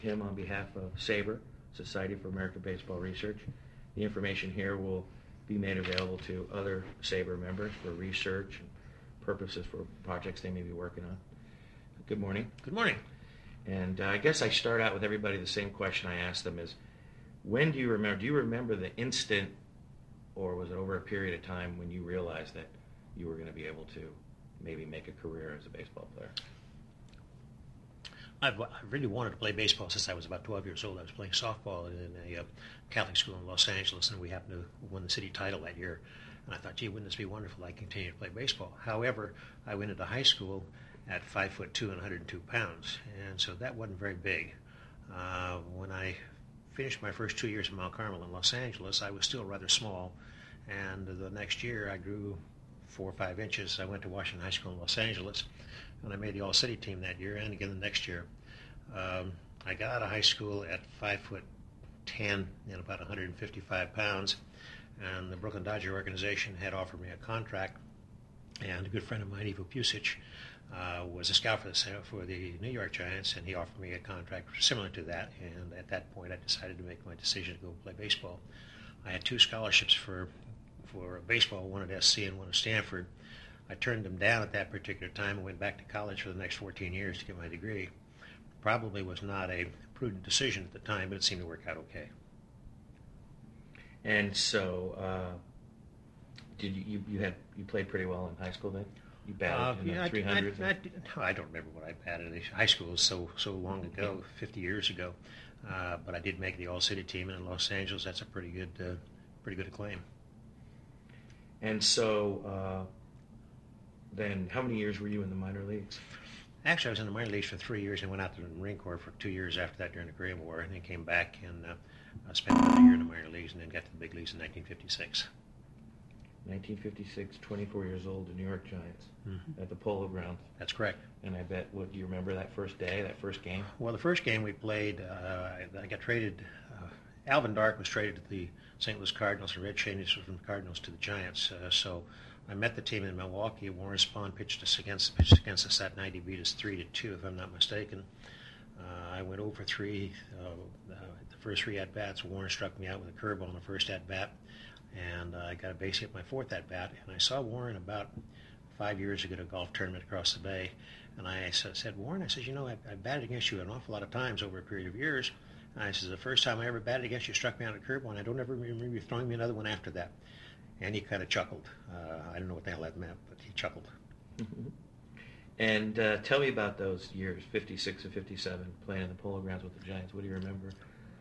Him on behalf of SABRE, Society for American Baseball Research. The information here will be made available to other SABRE members for research and purposes for projects they may be working on. Good morning. Good morning. And I guess I start out with everybody the same question I ask them is, when do you remember the instant, or was it over a period of time when you realized that you were going to be able to maybe make a career as a baseball player? I've really wanted to play baseball since I was about 12 years old. I was playing softball in a Catholic school in Los Angeles, and we happened to win the city title that year. And I thought, gee, wouldn't this be wonderful? I continue to play baseball. However, I went into high school at 5'2" and 102 pounds, and so that wasn't very big. When I finished my first 2 years in Mount Carmel in Los Angeles, I was still rather small, and the next year I grew 4 or 5 inches. I went to Washington High School in Los Angeles, and I made the all-city team that year and again the next year. I got out of high school at 5'10" and about 155 pounds, and the Brooklyn Dodger organization had offered me a contract, and a good friend of mine, Ivo Pusic, was a scout for the New York Giants, and he offered me a contract similar to that, and at that point I decided to make my decision to go play baseball. I had 2 scholarships for baseball, one at SC and one at Stanford. I turned them down at that particular time and went back to college for the next 14 years to get my degree. Probably was not a prudent decision at the time, but it seemed to work out okay. And so, did you played pretty well in high school then? You batted in the 300s? I don't remember what I batted. High school was so long ago, 50 years ago. But I did make the all-city team, and in Los Angeles, that's a pretty good acclaim. And so, then how many years were you in the minor leagues? Actually, I was in the minor leagues for 3 years and went out to the Marine Corps for 2 years after that during the Korean War, and then came back and spent another year in the minor leagues and then got to the big leagues in 1956. 1956, 24 years old, the New York Giants at the Polo Grounds. That's correct. And I bet, do you remember that first day, that first game? Well, the first game we played, I got traded. Alvin Dark was traded to the St. Louis Cardinals, and Red Cheney was from the Cardinals to the Giants. So I met the team in Milwaukee. Warren Spahn pitched against us that night. He beat us 3-2, if I'm not mistaken. I went 0 for 3. The first 3 at-bats, Warren struck me out with a curveball on the first at-bat, and I got a base hit my 4th at-bat. And I saw Warren about 5 years ago at a golf tournament across the bay, and I said, Warren, I said, I batted against you an awful lot of times over a period of years. And I said, the first time I ever batted against you, struck me out at a curveball, and I don't ever remember you throwing me another one after that. And he kind of chuckled. I don't know what the hell that meant, but he chuckled. Mm-hmm. And tell me about those years, 56 and 57, playing in the Polo Grounds with the Giants. What do you remember?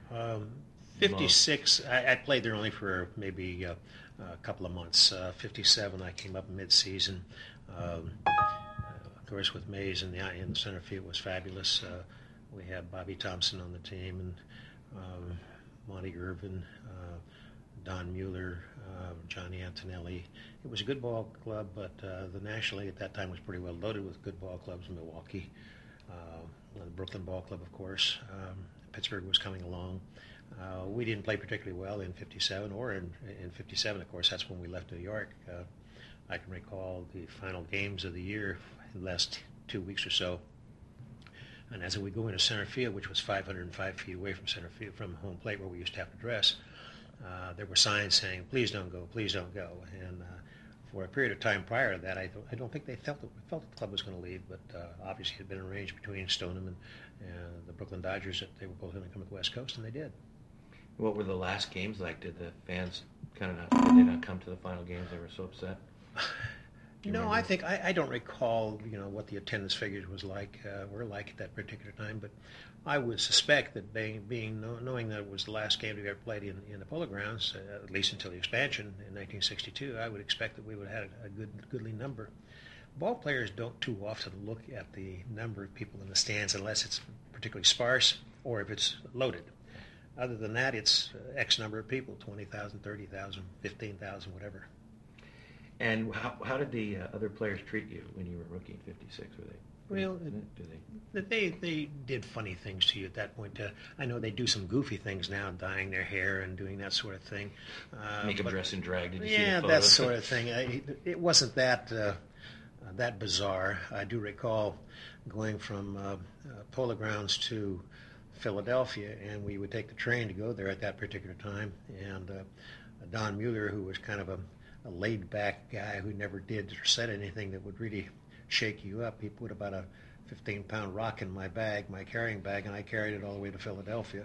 56, I played there only for maybe a couple of months. 57, I came up mid-season. Of course, with Mays in the center field was fabulous. We had Bobby Thompson on the team, and Monty Irvin, Don Mueller, Johnny Antonelli. It was a good ball club, but the National League at that time was pretty well loaded with good ball clubs in Milwaukee. The Brooklyn Ball Club, of course. Pittsburgh was coming along. We didn't play particularly well in 57, or in 57, of course, that's when we left New York. I can recall the final games of the year in the last 2 weeks or so. And as we go into center field, which was 505 feet away from center field, from home plate where we used to have to dress, there were signs saying, please don't go, please don't go. And for a period of time prior to that, I don't think they felt that the club was going to leave, but obviously it had been arranged between Stoneham and the Brooklyn Dodgers that they were both going to come to the West Coast, and they did. What were the last games like? Did the fans did they not come to the final games? They were so upset? No, I think I don't recall, what the attendance figures were like at that particular time, but I would suspect that knowing that it was the last game we ever played in the Polo Grounds, at least until the expansion in 1962, I would expect that we would have had a goodly number. Ball players don't too often look at the number of people in the stands unless it's particularly sparse or if it's loaded. Other than that, it's X number of people, 20,000, 30,000, 15,000, whatever. And how did the other players treat you when you were a rookie in 56? Were they? Well, they did funny things to you at that point. I know they do some goofy things now, dyeing their hair and doing that sort of thing. Make them dress in drag. Did you see the photos? That sort of thing. It wasn't that bizarre. I do recall going from Polo Grounds to Philadelphia, and we would take the train to go there at that particular time. And Don Mueller, who was kind of a laid-back guy who never did or said anything that would really shake you up, he put about a 15-pound rock in my bag, my carrying bag, and I carried it all the way to Philadelphia.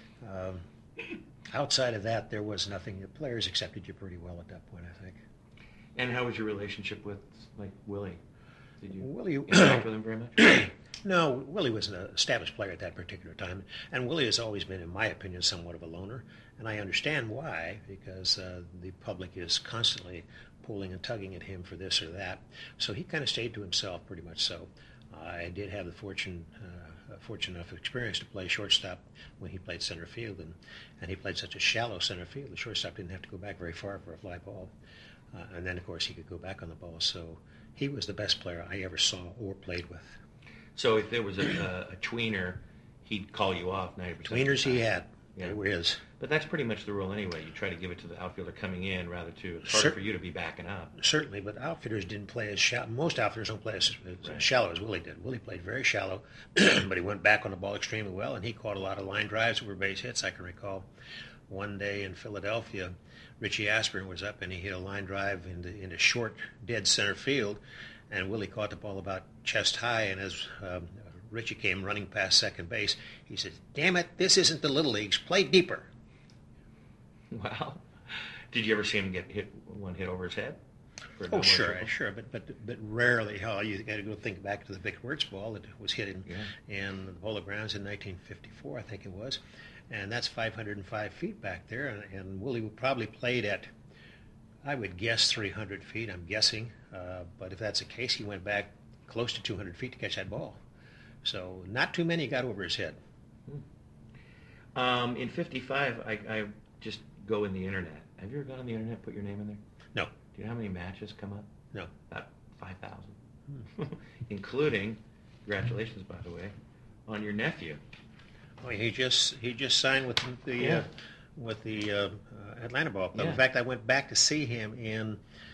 Outside of that, there was nothing. The players accepted you pretty well at that point, I think. And how was your relationship with, like, Willie? Did you Willie, interact with him very much? No, Willie was an established player at that particular time, and Willie has always been, in my opinion, somewhat of a loner, and I understand why, because the public is constantly pulling and tugging at him for this or that, so he kind of stayed to himself pretty much so. I did have the fortunate enough experience to play shortstop when he played center field, and he played such a shallow center field, the shortstop didn't have to go back very far for a fly ball, and then, of course, he could go back on the ball, so he was the best player I ever saw or played with. So if there was a tweener, he'd call you off 90% of the Tweeners time. he had. Yeah. They were his. But that's pretty much the rule anyway. You try to give it to the outfielder coming in rather to, it's harder for you to be backing up. Certainly, but outfitters didn't play as shallow. Most outfitters don't play as shallow as Willie did. Willie played very shallow, but he went back on the ball extremely well, and he caught a lot of line drives that were base hits. I can recall one day in Philadelphia, Richie Aspern was up, and he hit a line drive into short, dead center field, and Willie caught the ball about chest high, and as Richie came running past second base, he said, "Damn it, this isn't the Little Leagues. Play deeper." Wow. Did you ever see him get one hit over his head? Oh, sure, but rarely. You got to go think back to the Vic Wertz ball that was hit in the Polo Grounds in 1954, I think it was, and that's 505 feet back there, and Willie probably played at, I would guess, 300 feet, I'm guessing, but if that's the case, he went back close to 200 feet to catch that ball. So not too many got over his head. In 55, I just go in the internet. Have you ever gone on the internet, put your name in there? No. Do you know how many matches come up? No. About 5,000. Including, congratulations, by the way, on your nephew. Oh, he just signed with the Atlanta Ball Club. Yeah. In fact, I went back to see him in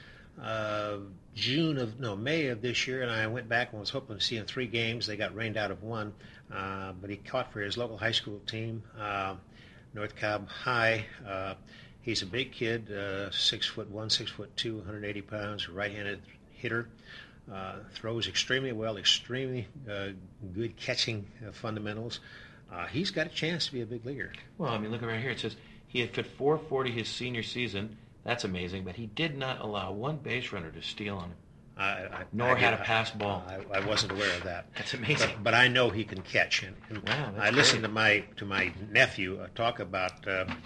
May of this year, and I went back and was hoping to see him 3 games. They got rained out of one, but he caught for his local high school team, North Cobb High. He's a big kid, 6'1", 6'2", 180 pounds, right-handed hitter. Throws extremely well, extremely good catching fundamentals. He's got a chance to be a big leaguer. Well, I mean, look right here. It says he had hit .440 his senior season. That's amazing, but he did not allow one base runner to steal on him. Nor had a pass ball. I wasn't aware of that. That's amazing. But I know he can catch. And wow, I listened to my nephew talk about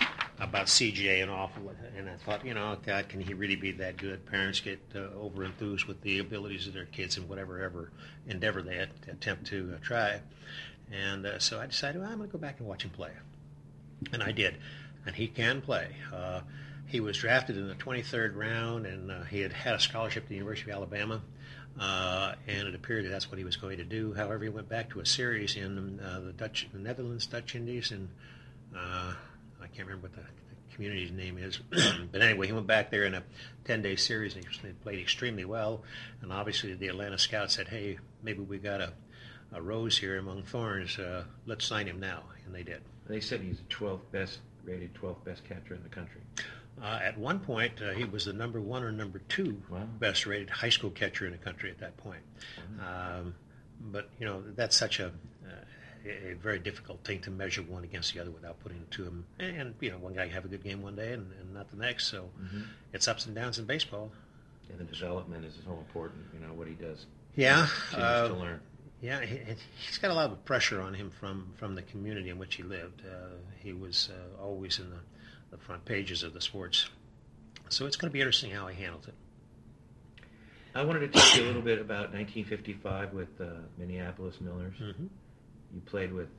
CJ and awful, and I thought, God, can he really be that good? Parents get over enthused with the abilities of their kids in whatever endeavor they attempt to try. And so I decided, I'm going to go back and watch him play. And I did. And he can play. He was drafted in the 23rd round, and he had a scholarship to the University of Alabama, and it appeared that's what he was going to do. However, he went back to a series in the Netherlands, Dutch Indies, and I can't remember what the community's name is. But anyway, he went back there in a 10-day series, and he played extremely well. And obviously the Atlanta scouts said, hey, maybe we got a rose here among thorns. Let's sign him now, and they did. They said he's the 12th best catcher in the country. At one point, he was the number 1 or number 2 best rated high school catcher in the country at that point. But that's such a very difficult thing to measure one against the other without putting it to him. And one guy can have a good game one day and not the next. So it's ups and downs in baseball. And the development is so important. What he does. Yeah. Continues to learn. Yeah, he's got a lot of pressure on him from the community in which he lived. He was always in the front pages of the sports. So it's going to be interesting how he handles it. I wanted to talk to you a little bit about 1955 with Minneapolis Millers. Mm-hmm. You played with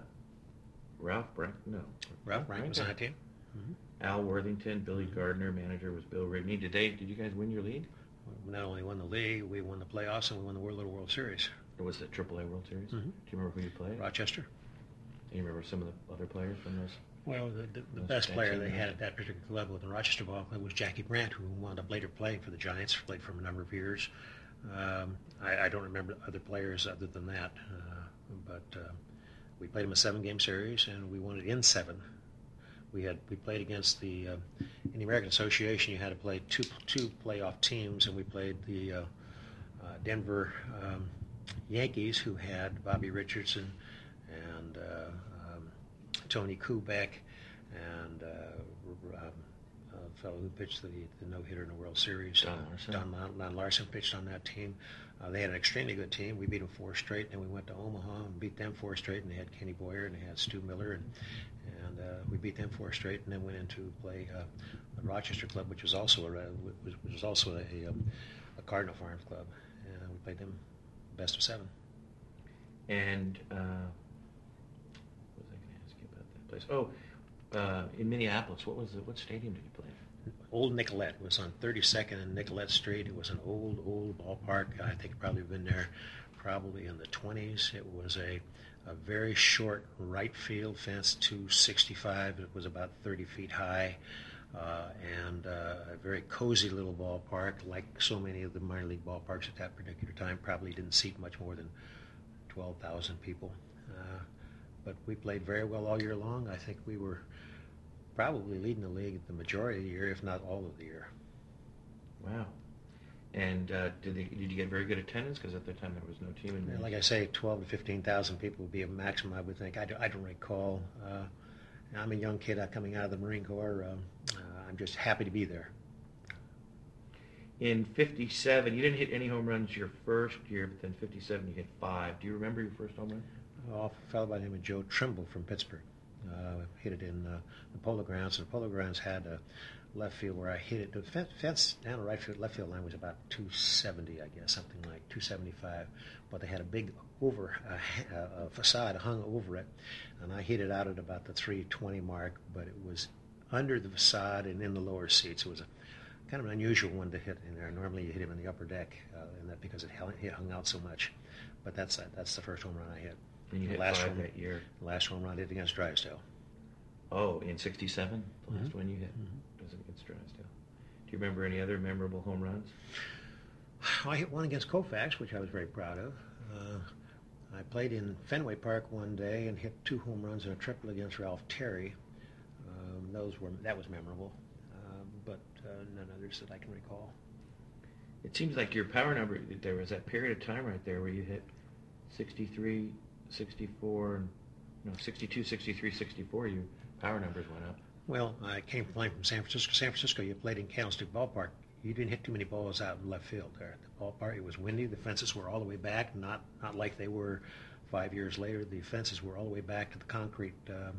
Ralph Brank? No. Ralph Brank was on that team. Mm-hmm. Al Worthington, Billy Gardner, manager was Bill Rigney. Did you guys win your league? We not only won the league, we won the playoffs, and we won the Little World Series. Or was it AAA World Series? Mm-hmm. Do you remember who you played? Rochester. Do you remember some of the other players from those? Well, the best player they had at that particular level with the Rochester ball club was Jackie Brandt, who wound up later playing for the Giants, played for a number of years. I don't remember other players other than that, but We played them a 7-game series, and we won it in 7. We played against in the American Association. You had to play two playoff teams, and we played the Denver Yankees, who had Bobby Richardson and Tony Kubek and a fellow who pitched the no-hitter in the World Series. Don Larson pitched on that team. They had an extremely good team. We beat them 4 straight, and we went to Omaha and beat them 4 straight, and they had Kenny Boyer and they had Stu Miller, and we beat them 4 straight, and then went in to play the Rochester Club, which was also a Cardinal Farms club, and we played them best of 7. And what was I going to ask you about that place? In Minneapolis, what stadium did you play in? Old Nicollet. It was on 32nd and Nicollet Street. It was an old ballpark. I think probably been there probably in the 20s. It was a very short right field fence, 265. It was about 30 feet high, and a very cozy little ballpark. Like so many of the minor league ballparks at that particular time, probably didn't seat much more than 12,000 people. But we played very well all year long. I think we were probably leading the league the majority of the year, if not all of the year. Wow. And did you get very good attendance? Because at that time there was no team in Minnesota. Like I say, 12 to 15,000 people would be a maximum, I would think. I don't recall. I'm a young kid coming out of the Marine Corps. I'm just happy to be there. In 57, you didn't hit any home runs your first year, but then 57 you hit 5. Do you remember your first home run? A fellow by the name of Joe Trimble from Pittsburgh. Hit it in the Polo Grounds. And the Polo Grounds had a left field where I hit it. The fence down the left field line was about 270, I guess, something like 275. But they had a big facade hung over it, and I hit it out at about the 320 mark. But it was under the facade and in the lower seats. It was a kind of an unusual one to hit in there. Normally you hit him in the upper deck, and that because it hung out so much. But that's the first home run I hit. And you hit 5 that year. The last home run I did against Drysdale. Oh, in 67? The last one you hit was against Drysdale. Do you remember any other memorable home runs? I hit one against Koufax, which I was very proud of. I played in Fenway Park one day and hit 2 home runs and a triple against Ralph Terry. That was memorable, but none others that I can recall. It seems like your power number, there was that period of time right there where you hit 63, 64, 62, 63, 64, your power numbers went up. Well, I came playing from San Francisco. San Francisco, you played in Candlestick Ballpark. You didn't hit too many balls out in left field there at the ballpark. It was windy. The fences were all the way back, not like they were 5 years later. The fences were all the way back to the concrete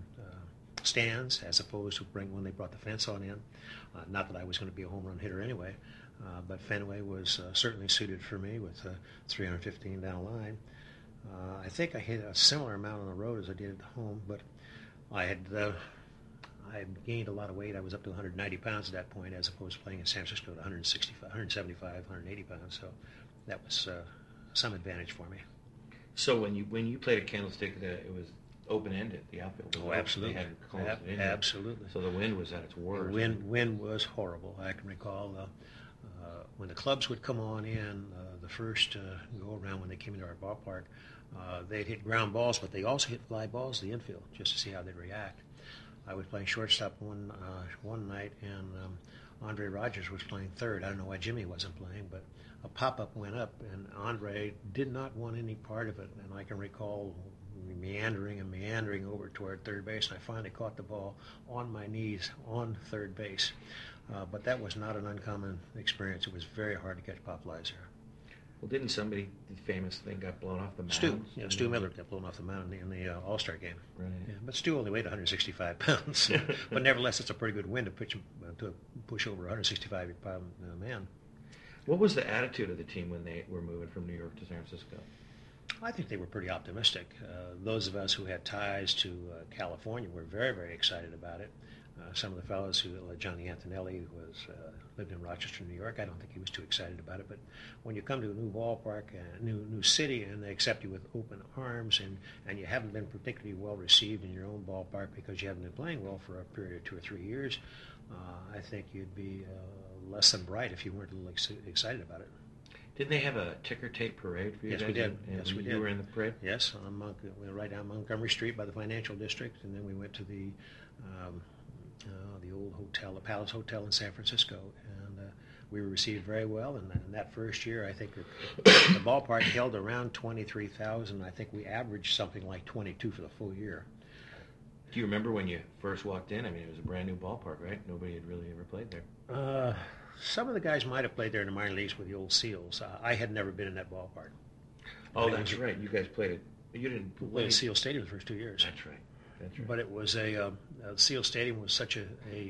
stands, as opposed to when they brought the fence on in. Not that I was going to be a home run hitter anyway, but Fenway was certainly suited for me with 315 down the line. I think I hit a similar amount on the road as I did at home, but I had gained a lot of weight. I was up to 190 pounds at that point, as opposed to playing in San Francisco at 165, 175, 180 pounds. So that was some advantage for me. So when you played at Candlestick, it was open-ended, the outfield. Oh, absolutely. They had closed it in. Absolutely. So the wind was at its worst. The wind was horrible. I can recall when the clubs would come on in, the first go-around when they came into our ballpark, they'd hit ground balls, but they also hit fly balls to the infield just to see how they'd react. I was playing shortstop one night, and Andre Rogers was playing third. I don't know why Jimmy wasn't playing, but a pop-up went up, and Andre did not want any part of it. And I can recall meandering over toward third base, and I finally caught the ball on my knees on third base. But that was not an uncommon experience. It was very hard to catch pop flies there. Well, didn't somebody, the famous thing, got blown off the mound? Stu Miller got blown off the mound in the All-Star game. Right. Yeah, but Stu only weighed 165 pounds. But nevertheless, it's a pretty good win to push over a 165-pound man. What was the attitude of the team when they were moving from New York to San Francisco? I think they were pretty optimistic. Those of us who had ties to California were very, very excited about it. Some of the fellows Johnny Antonelli, who lived in Rochester, New York, I don't think he was too excited about it. But when you come to a new ballpark, a new city, and they accept you with open arms, and you haven't been particularly well received in your own ballpark because you haven't been playing well for a period of 2 or 3 years, I think you'd be less than bright if you weren't a little excited about it. Didn't they have a ticker tape parade for you Yes, guys? we did. And Yes, we you did. were in the parade? Yes, we went right down Montgomery Street by the financial district, and then we went to um, the old hotel, the Palace Hotel in San Francisco, and we were received very well. And in that first year, I think the ballpark held around 23,000. I think we averaged something like 22 for the full year. Do you remember when you first walked in? I mean, it was a brand new ballpark, right? Nobody had really ever played there. Some of the guys might have played there in the minor leagues with the old Seals. I had never been in that ballpark. Oh, that's right. You guys played it. You didn't play at Seal Stadium the first 2 years. That's right. That's right. But it was Seal Stadium was such a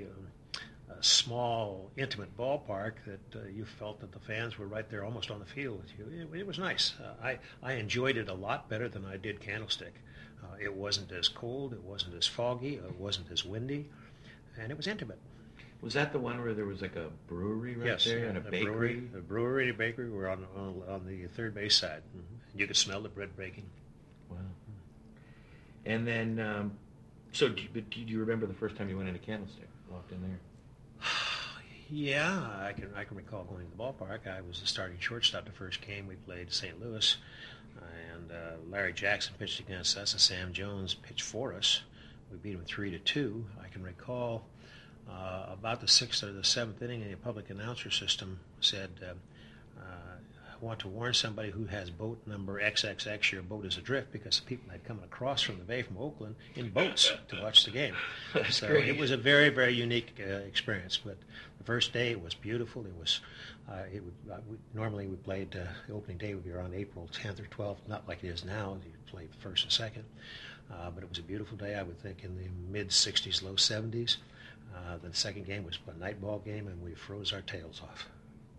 small, intimate ballpark that you felt that the fans were right there almost on the field with you. It was nice. I enjoyed it a lot better than I did Candlestick. It wasn't as cold, it wasn't as foggy, it wasn't as windy, and it was intimate. Was that the one where there was like a brewery right there and a bakery? A brewery and a bakery were on the third base side. Mm-hmm. You could smell the bread baking. Wow. And then, so do you remember the first time you went into Candlestick, walked in there? Yeah, I can recall going to the ballpark. I was the starting shortstop the first game we played St. Louis, and Larry Jackson pitched against us, and Sam Jones pitched for us. We beat him 3-2. I can recall about the sixth or the seventh inning, the public announcer system said, I want to warn somebody who has boat number XXX, your boat is adrift, because people had come across from the bay from Oakland in boats to watch the game. So great. It was a very, very unique experience. But the first day, it was beautiful. It was normally we played the opening day would be around April 10th or 12th, not like it is now. You play first and second. But it was a beautiful day, I would think, in the mid-60s, low 70s. The second game was a night ball game, and we froze our tails off.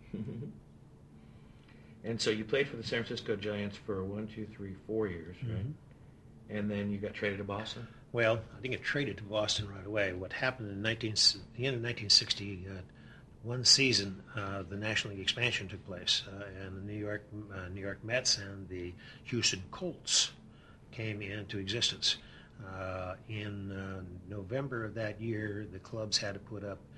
And so you played for the San Francisco Giants for 4 years, right? Mm-hmm. And then you got traded to Boston? Well, I didn't get traded to Boston right away. What happened in the end of 1961 season, the National League expansion took place, and the New York Mets and the Houston Colts came into existence. In November of that year, the clubs had to put up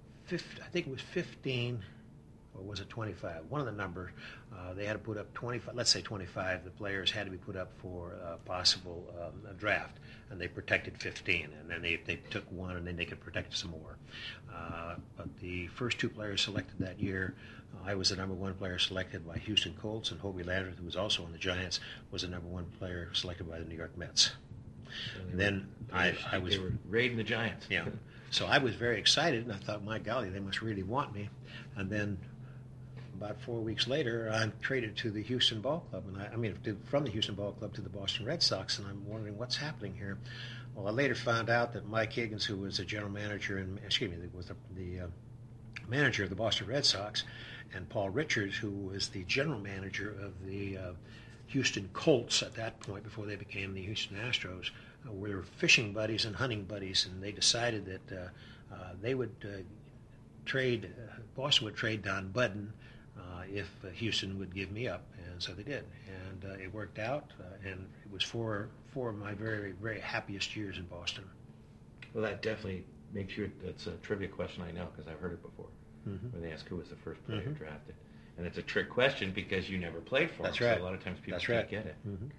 15, or was it 25? One of the numbers. They had to put up 25, let's say 25. The players had to be put up for a possible draft, and they protected 15, and then they took one, and then they could protect some more. But the first two players selected that year, I was the number one player selected by Houston Colts, and Hobie Landreth, who was also on the Giants, was the number one player selected by the New York Mets. And then I was... They were raiding the Giants. Yeah. So I was very excited, and I thought, my golly, they must really want me. And then about 4 weeks later, I'm traded to the Houston Ball Club, and from the Houston Ball Club to the Boston Red Sox, and I'm wondering what's happening here. Well, I later found out that Mike Higgins, who was the general manager, was the manager of the Boston Red Sox, and Paul Richards, who was the general manager of the Houston Colts at that point, before they became the Houston Astros, were fishing buddies and hunting buddies, and they decided that they would trade, Boston would trade Don Budden if Houston would give me up, and so they did, and it worked out, and it was four of my very, very happiest years in Boston. Well, that definitely makes you, that's a trivia question I know, because I've heard it before, where they ask who was the first player drafted. And it's a trick question because you never played for them. That's right. So a lot of times people That's can't right. get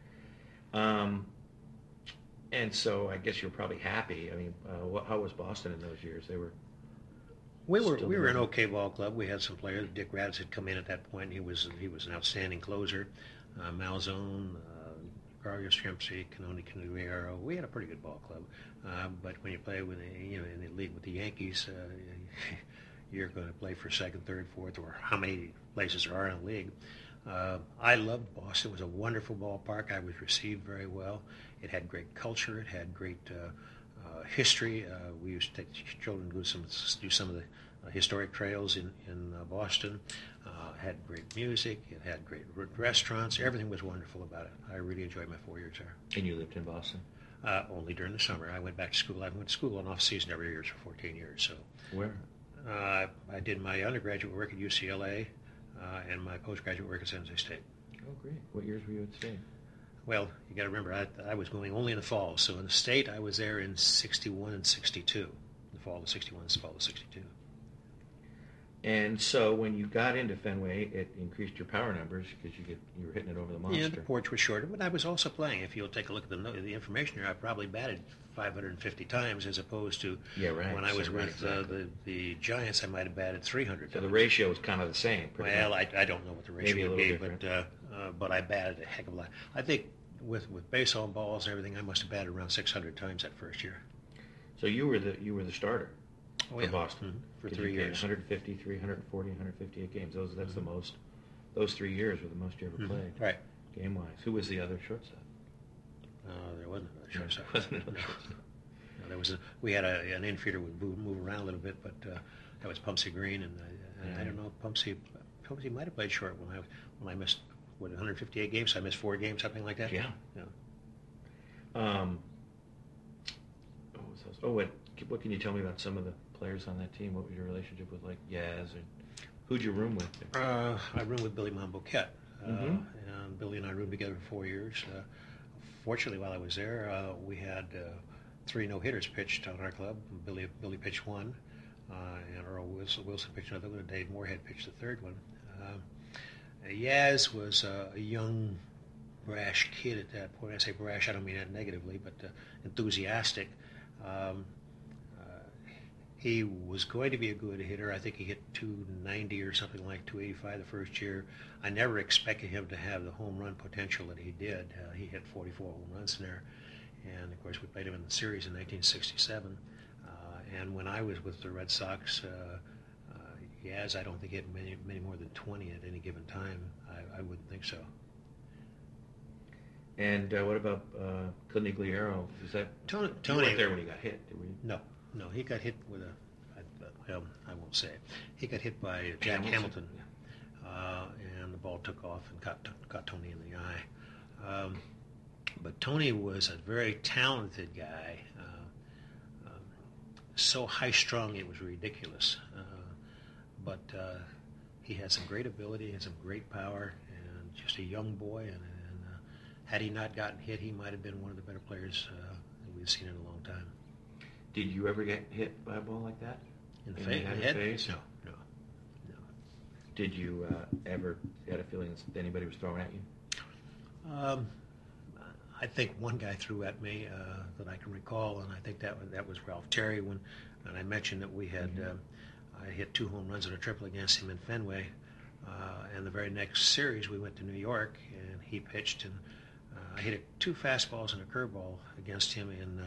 it. And so I guess you're probably happy. I mean, how was Boston in those years? We were an okay ball club. We had some players. Dick Raddatz had come in at that point. He was an outstanding closer. Malzone, Carl Yastrzemski, Canoni Canuero. We had a pretty good ball club. But when you play with in the league with the Yankees, you're going to play for second, third, fourth, or how many places there are in the league. I loved Boston. It was a wonderful ballpark. I was received very well. It had great culture. It had great history. We used to take children to do some of the historic trails in Boston. Had great music. It had great restaurants. Everything was wonderful about it. I really enjoyed my 4 years there. And you lived in Boston? Only during the summer. I went back to school. I went to school on off season every year for 14 years. So where? I did my undergraduate work at UCLA and my postgraduate work at San Jose State. Oh, great. What years were you at State? Well, you got to remember, I was going only in the fall. So in the State, I was there in 61 and 62. The fall of 61 and the fall of 62. And so when you got into Fenway, it increased your power numbers because you were hitting it over the monster. Yeah, the porch was shorter, but I was also playing. If you'll take a look at the information here, I probably batted 550 times as opposed to when I was with the Giants, I might have batted 300 So times. the ratio was kind of the same. Well, I don't know what the ratio would be, but I batted a heck of a lot. I think with baseball and balls and everything, I must have batted around 600 times that first year. So you were the starter for Boston. Mm-hmm. For 3 years. 150, 340, 158 games. That's the most. Those 3 years were the most you ever played. Right. Game-wise. Who was the other shortstop? There wasn't another shortstop. There wasn't another shortstop. No, there was we had an infielder would move around a little bit, but that was Pumpsy Green, and I don't know, Pumpsy might have played short when I missed 158 games. So I missed 4 games, something like that. Yeah. What can you tell me about some of the players on that team? What was your relationship with, like, Yaz, and who'd you room with? I roomed with Billy Monboquette, Mm-hmm. and Billy and I roomed together for 4 years. Fortunately, while I was there, we had 3 no-hitters pitched on our club. Billy pitched one, and Earl Wilson pitched another one, and Dave Moorhead pitched the third one. Yaz was a young, brash kid at that point. I say brash, I don't mean that negatively, but enthusiastic. He was going to be a good hitter. I think he hit 290 or something like 285 the first year. I never expected him to have the home run potential that he did. He hit 44 home runs in there. And, of course, we played him in the series in 1967. And when I was with the Red Sox, Yaz, I don't think he hit many more than 20 at any given time. I wouldn't think so. And what about Conigliaro? Is that Tony? You weren't there when he got hit, did we? No, he got hit with I won't say it. He got hit by Jack Hamilton, and the ball took off and caught Tony in the eye. But Tony was a very talented guy, so high-strung it was ridiculous. But he had some great ability and some great power, and just a young boy. And had he not gotten hit, he might have been one of the better players that we've seen in a long time. Did you ever get hit by a ball like that? In the face? No. Did you ever had a feeling that anybody was throwing at you? I think one guy threw at me that I can recall, and I think that was Ralph Terry. And I mentioned that we had I hit 2 home runs and a triple against him in Fenway. And the very next series, we went to New York, and he pitched, and I hit 2 fastballs and a curveball against him in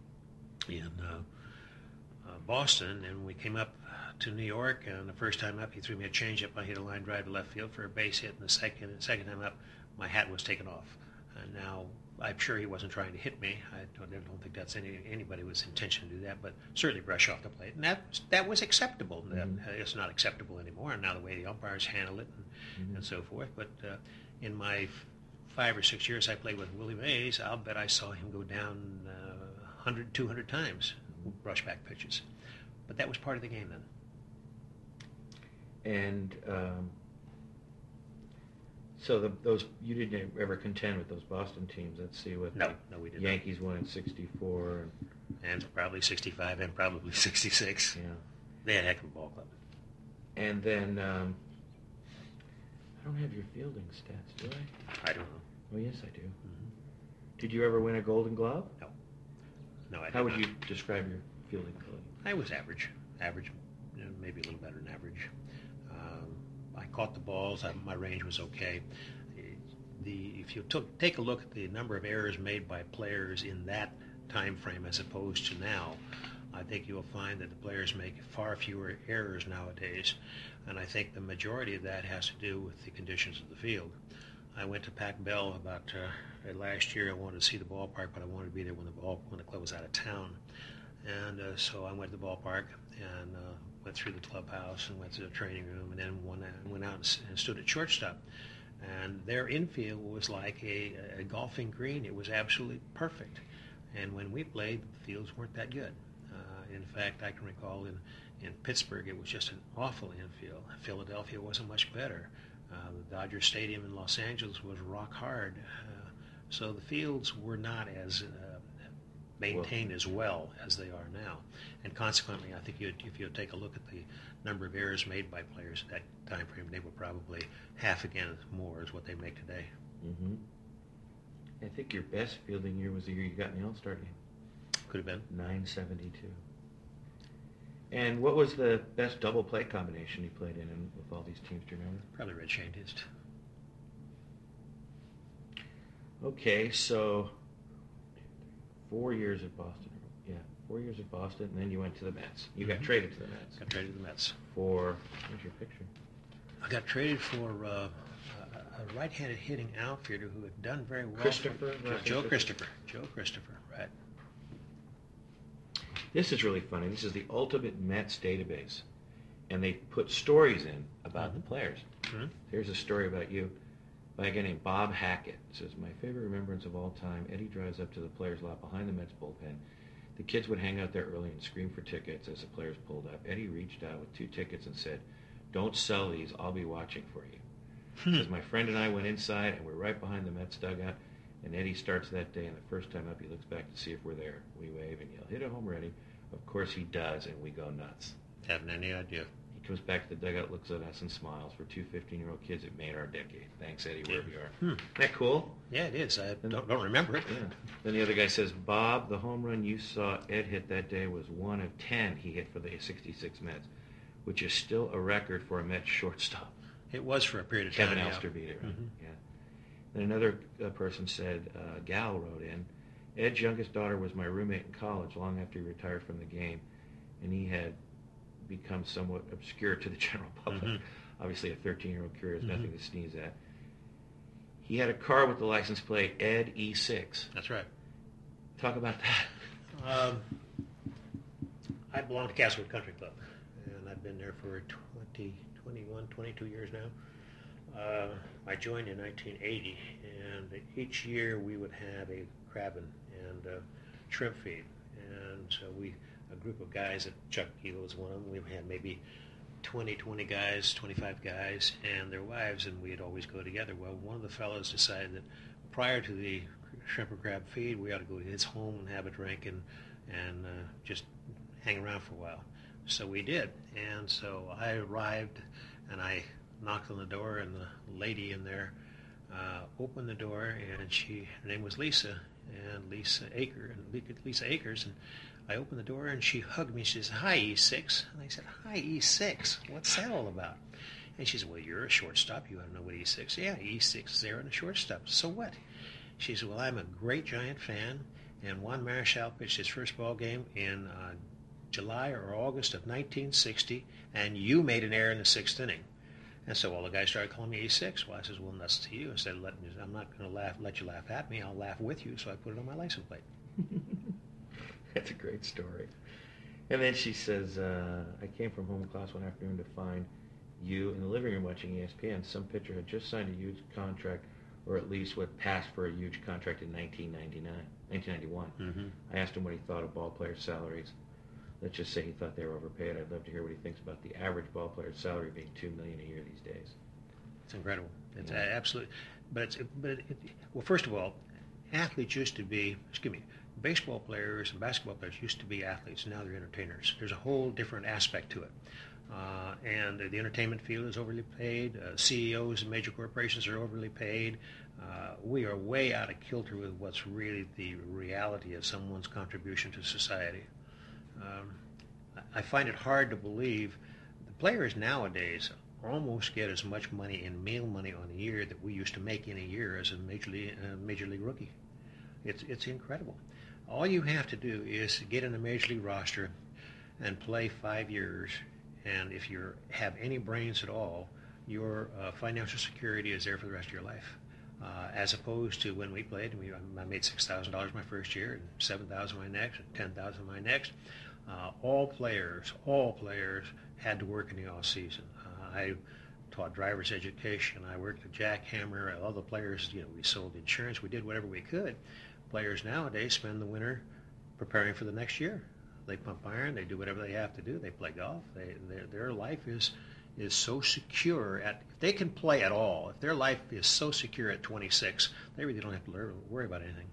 Boston, and we came up to New York, and the first time up, he threw me a changeup. I hit a line drive to left field for a base hit, and the second time up, my hat was taken off. And now, I'm sure he wasn't trying to hit me. I don't think that's anybody was intention to do that, but certainly brush off the plate. And that was acceptable. It's not acceptable anymore, and now the way the umpires handle it and so forth. But in my 5 or 6 years I played with Willie Mays, I'll bet I saw him go down 100, 200 times, brushback pitches. But that was part of the game then. And so those you didn't ever contend with those Boston teams. Let's see what no, we didn't. Yankees won in '64 and probably '65 and probably '66. Yeah, they had a heck of a ball club. And then I don't have your fielding stats, do I? I don't know. Oh yes, I do. Mm-hmm. Did you ever win a Golden Glove? No, I did How would not. you describe your fielding ability? I was average, maybe a little better than average. I caught the balls. My range was okay. If you take a look at the number of errors made by players in that time frame as opposed to now, I think you'll find that the players make far fewer errors nowadays, and I think the majority of that has to do with the conditions of the field. I went to Pac Bell about last year. I wanted to see the ballpark, but I wanted to be there when the club was out of town. And so I went to the ballpark and went through the clubhouse and went to the training room, and then went out and stood at shortstop. And their infield was like a golfing green. It was absolutely perfect. And when we played, the fields weren't that good. In fact, I can recall in Pittsburgh, it was just an awful infield. Philadelphia wasn't much better. The Dodger Stadium in Los Angeles was rock hard. So the fields were not as maintained as well as they are now. And consequently, I think if you take a look at the number of errors made by players at that time frame, they were probably half again more as what they make today. Mm-hmm. I think your best fielding year was the year you got in the All-Star game. Could have been. 972. And what was the best double play combination you played in with all these teams? Do you remember? Probably Red Shantiest. Okay, so 4 years at Boston. Yeah, 4 years at Boston, and then you went to the Mets. You got traded to the Mets. Got traded to the Mets. For, where's your picture? I got traded for a right-handed hitting outfielder who had done very well. Christopher? Joe Christopher. Joe Christopher, right. This is really funny. This is the Ultimate Mets database, and they put stories in about the players. Mm-hmm. Here's a story about you by a guy named Bob Hackett. It says, my favorite remembrance of all time, Eddie drives up to the players' lot behind the Mets bullpen. The kids would hang out there early and scream for tickets as the players pulled up. Eddie reached out with 2 tickets and said, don't sell these, I'll be watching for you. Says, my friend and I went inside, and we're right behind the Mets dugout, and Eddie starts that day, and the first time up, he looks back to see if we're there. We wave and yell, hit a home, Eddie. Of course he does, and we go nuts. Haven't any idea. He comes back to the dugout, looks at us, and smiles. For 2 15-year-old kids, it made our decade. Thanks, Eddie, wherever you are. Isn't that cool? Yeah, it is. I don't remember it. Yeah. Then the other guy says, Bob, the home run you saw Ed hit that day was 1 of 10 he hit for the 66 Mets, which is still a record for a Mets shortstop. It was for a period of time. Kevin Elster beat it, right? Mm-hmm. Yeah. Then another person said, Gal wrote in, Ed's youngest daughter was my roommate in college long after he retired from the game, and he had become somewhat obscure to the general public. Mm-hmm. Obviously, a 13-year-old career is nothing to sneeze at. He had a car with the license plate Ed E6. That's right. Talk about that. I belong to Castlewood Country Club, and I've been there for 22 years now. I joined in 1980, and each year we would have a crab and shrimp feed. And so a group of guys, Chuck Kilo was one of them, we had maybe 20 guys, 25 guys, and their wives, and we'd always go together. Well, one of the fellows decided that prior to the shrimp or crab feed, we ought to go to his home and have a drink and just hang around for a while. So we did, and so I arrived, and I knocked on the door, and the lady in there opened the door, and her name was Lisa, and Lisa Akers, and I opened the door, and she hugged me. She said, "Hi, E6." And I said, "Hi, E6. What's that all about?" And she said, "Well, you're a shortstop. You ought to know what E6 is." "Yeah, E6 is there in a shortstop." "So what?" She said, "Well, I'm a great Giant fan, and Juan Marichal pitched his first ball game in July or August of 1960, and you made an error in the 6th inning." And so all the guys started calling me E6. Well, I said, "Well, that's to you." Instead of I'm not going to let you laugh at me. I'll laugh with you. So I put it on my license plate. That's a great story. And then she says, I came from home class one afternoon to find you in the living room watching ESPN. Some pitcher had just signed a huge contract, or at least what passed for a huge contract in 1991. Mm-hmm. I asked him what he thought of ball players' salaries. Let's just say he thought they were overpaid. I'd love to hear what he thinks about the average ball player's salary being $2 million a year these days. It's incredible. It's absolutely. Well, first of all, athletes used to be. Baseball players and basketball players used to be athletes. Now they're entertainers. There's a whole different aspect to it. And the entertainment field is overly paid. CEOs of major corporations are overly paid. We are way out of kilter with what's really the reality of someone's contribution to society. I find it hard to believe the players nowadays almost get as much money in meal money on a year that we used to make in a year as a major league rookie. It's incredible. All you have to do is get in a major league roster and play 5 years, and if you have any brains at all, your financial security is there for the rest of your life. As opposed to when we played, I made $6,000 my first year, and $7,000 my next, and $10,000 my next. All players had to work in the off season. I taught driver's education. I worked at Jackhammer. All the players, we sold insurance. We did whatever we could. Players nowadays spend the winter preparing for the next year. They pump iron. They do whatever they have to do. They play golf. Their life is so secure. If they can play at all, if their life is so secure at 26, they really don't have to worry about anything.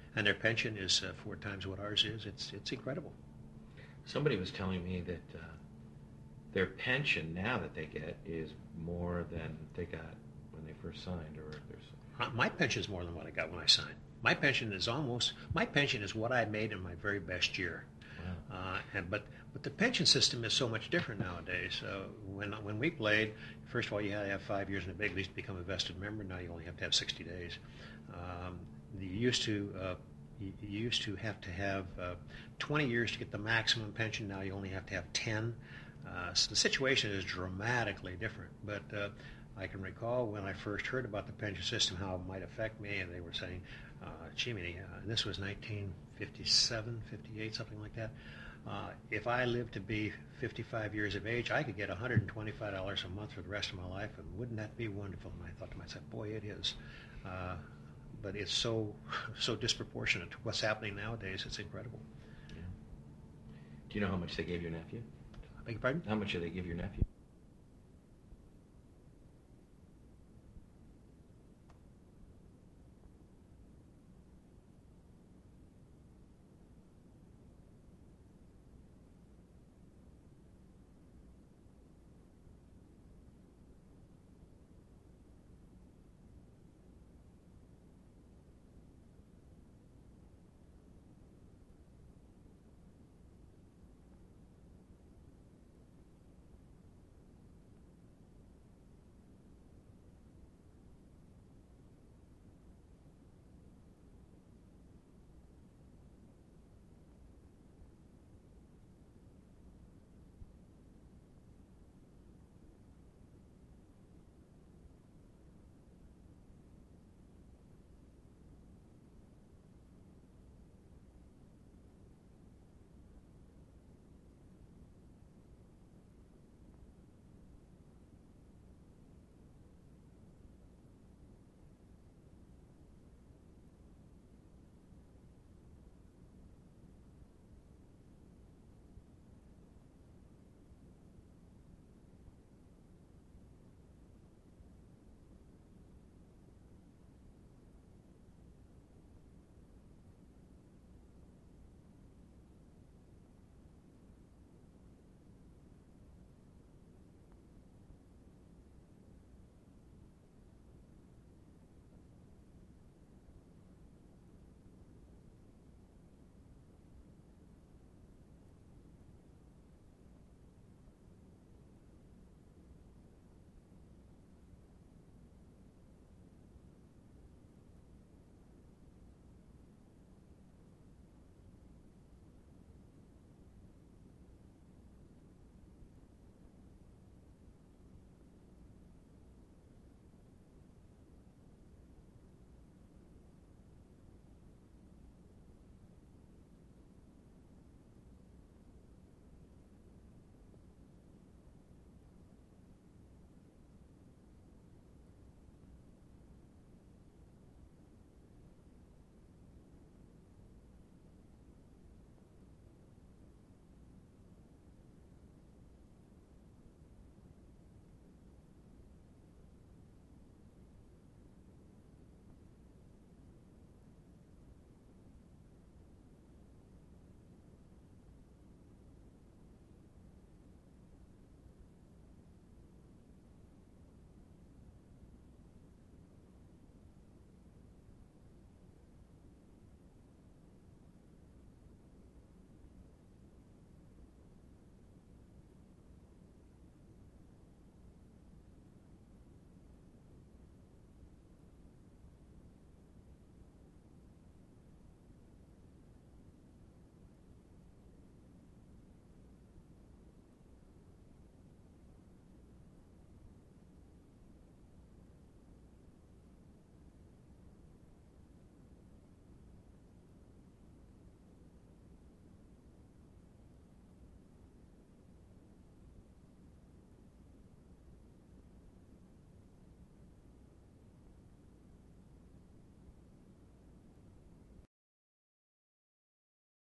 and their pension is 4 times what ours is. It's incredible. Somebody was telling me that their pension now that they get is more than they got when they first signed, or there's... My pension is more than what I got when I signed. My pension is what I made in my very best year. Wow. But the pension system is so much different nowadays. When we played, first of all, you had to have 5 years in the big leagues to become a vested member. Now you only have to have 60 days. You used to have 20 years to get the maximum pension. Now you only have to have 10. So the situation is dramatically different. But I can recall when I first heard about the pension system, how it might affect me, and they were saying, Jimmy, this was 1957, 58, something like that. If I lived to be 55 years of age, I could get $125 a month for the rest of my life, and wouldn't that be wonderful? And I thought to myself, boy, it is. But it's so disproportionate to what's happening nowadays. It's incredible. Yeah. Do you know how much they gave your nephew? I beg your pardon? How much did they give your nephew?